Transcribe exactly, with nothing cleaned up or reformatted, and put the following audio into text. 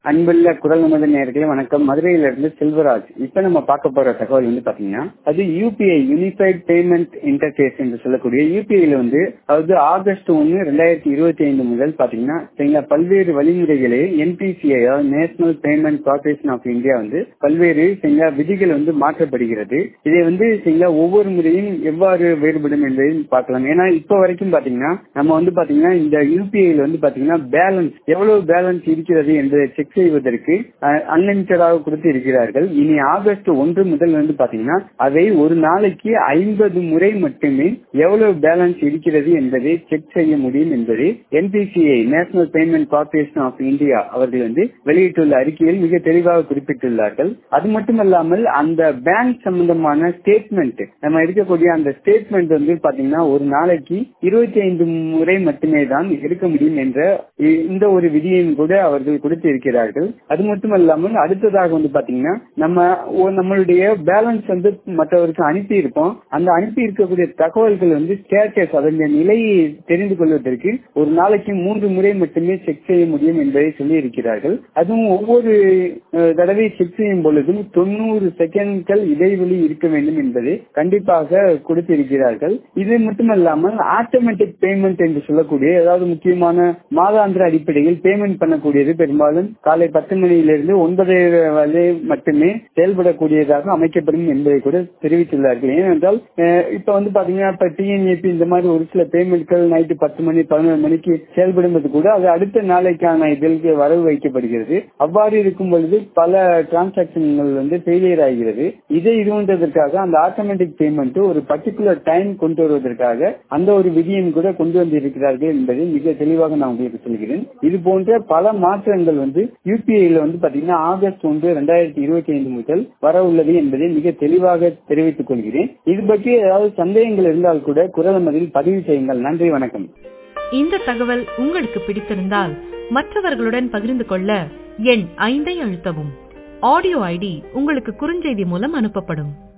அன்புள்ள குரல் நமது நேயர்களே வணக்கம். மதுரையிலிருந்து செல்வராஜ். இப்ப நம்ம பார்க்க போற தகவல் வந்து பாத்தீங்கன்னா அது யூபிஐ யூனிஃபைட் பேமெண்ட் இன்டர்ஃபேஸ் என்று சொல்லக்கூடிய யூபிஐல வந்து அதாவது ஆகஸ்ட் ஒன்னு ரெண்டாயிரத்தி இருபத்தி ஐந்து முதல் பாத்தீங்கன்னா சரிங்களா பல்வேறு வழிமுறைகளை என்பிசிஐ அதாவது national payment corporation of India வந்து பல்வேறு சரிங்களா விதிகள் வந்து மாற்றப்படுகிறது. இதை வந்து சரிங்களா ஒவ்வொரு முறையும் எவ்வாறு வேறுபடும் என்பதையும் பார்க்கலாம். ஏன்னா இப்ப வரைக்கும் பாத்தீங்கன்னா நம்ம வந்து பாத்தீங்கன்னா இந்த யூபிஐல வந்து பாத்தீங்கன்னா பேலன்ஸ் எவ்வளவு பேலன்ஸ் இருக்கிறது என்பதை செக் செய்வதற்கு அன்லிமிட்டடாக கொடுத்து இருக்கிறார்கள். இனி ஆகஸ்ட் ஒன்று முதல் வந்து பாத்தீங்கன்னா அதை ஒரு நாளைக்கு ஐம்பது முறை மட்டுமே எவ்வளவு பேலன்ஸ் இருக்கிறது என்பதை செக் செய்ய முடியும் என்பதை NPCI national payment corporation of India அவர்கள் வந்து வெளியிட்டுள்ள அறிக்கையில் மிக தெளிவாக குறிப்பிட்டுள்ளார்கள். அது மட்டுமல்லாமல் அந்த பேங்க் சம்பந்தமான ஸ்டேட்மெண்ட் நம்ம எடுக்கக்கூடிய அந்த ஸ்டேட்மெண்ட் வந்து பாத்தீங்கன்னா ஒரு நாளைக்கு இருபத்தி ஐந்து முறை மட்டுமே தான் எடுக்க முடியும் என்ற இந்த ஒரு விதியையும் கூட அவர்கள் கொடுத்து இருக்கிறார்கள். அது மட்டுமல்லாமல் அடுத்ததாக வந்து பாத்தீங்கன்னா நம்ம நம்மளுடைய பேலன்ஸ் வந்து மற்றவருக்கு அனுப்பி இருப்போம். அந்த அனுப்பி இருக்கக்கூடிய தகவல்கள் வந்து ஸ்டேட்டஸ் அதனுடைய நிலையை தெரிந்து கொள்வதற்கு ஒரு நாளைக்கு மூன்று முறை மட்டுமே செக் செய்ய முடியும் என்பதை சொல்லி இருக்கிறார்கள். அதுவும் ஒவ்வொரு தடவை செக் செய்யும் பொழுதும் தொண்ணூறு செகண்ட்கள் இடைவெளி இருக்க வேண்டும் என்பதை கண்டிப்பாக கொடுத்திருக்கிறார்கள். இது மட்டுமல்லாமல் ஆட்டோமேட்டிக் பேமெண்ட் என்று சொல்லக்கூடிய அதாவது முக்கியமான மாதாந்திர அடிப்படையில் பேமெண்ட் பண்ணக்கூடியது பெரும்பாலும் காலை பத்து மணியிலிருந்து ஒன்பது வரை மட்டுமே செயல்படக்கூடியதாக அமைக்கப்படும் என்பதை கூட தெரிவித்துள்ளார்கள். ஏனென்றால் இப்ப வந்து பாத்தீங்கன்னா இப்ப டிஎன்ஏபி இந்த மாதிரி ஒரு சில பேமெண்ட்கள் நைட்டு பத்து மணி பதினொரு மணிக்கு செயல்படுவது கூட அது அடுத்த நாளைக்கான இதற்கு வரவு வைக்கப்படுகிறது. அவ்வாறு இருக்கும் பொழுது பல டிரான்சாக்சன்கள் வந்து ஃபெயிலியர் ஆகிறது. இதை இதுவதற்காக அந்த ஆட்டோமேட்டிக் பேமெண்ட் ஒரு பர்டிகுலர் டைம் கொண்டு வருவதற்காக அந்த ஒரு விதியும் கூட கொண்டு வந்திருக்கிறார்கள் என்பதை மிக தெளிவாக நான் உங்களுக்கு சொல்கிறேன். இது போன்ற பல மாற்றங்கள் வந்து யூபிஐல வந்து பாத்தீங்கன்னா ஆகஸ்ட் ஒன்று இரண்டாயிரத்தி இருபத்தி ஐந்து முதல் வர உள்ளது என்பதை மிக தெளிவாக தெரிவித்துக் கொள்கிறேன். இது பற்றி ஏதாவது சந்தேகங்கள் இருந்தால் கூட குரல் மதில் பதிவு செய்யுங்கள். நன்றி, வணக்கம். இந்த தகவல் உங்களுக்கு பிடித்திருந்தால் மற்றவர்களுடன் பகிர்ந்து கொள்ள எண் ஐந்தை அழுத்தவும். ஆடியோ ஐடி உங்களுக்கு குறுஞ்செய்தி மூலம் அனுப்பப்படும்.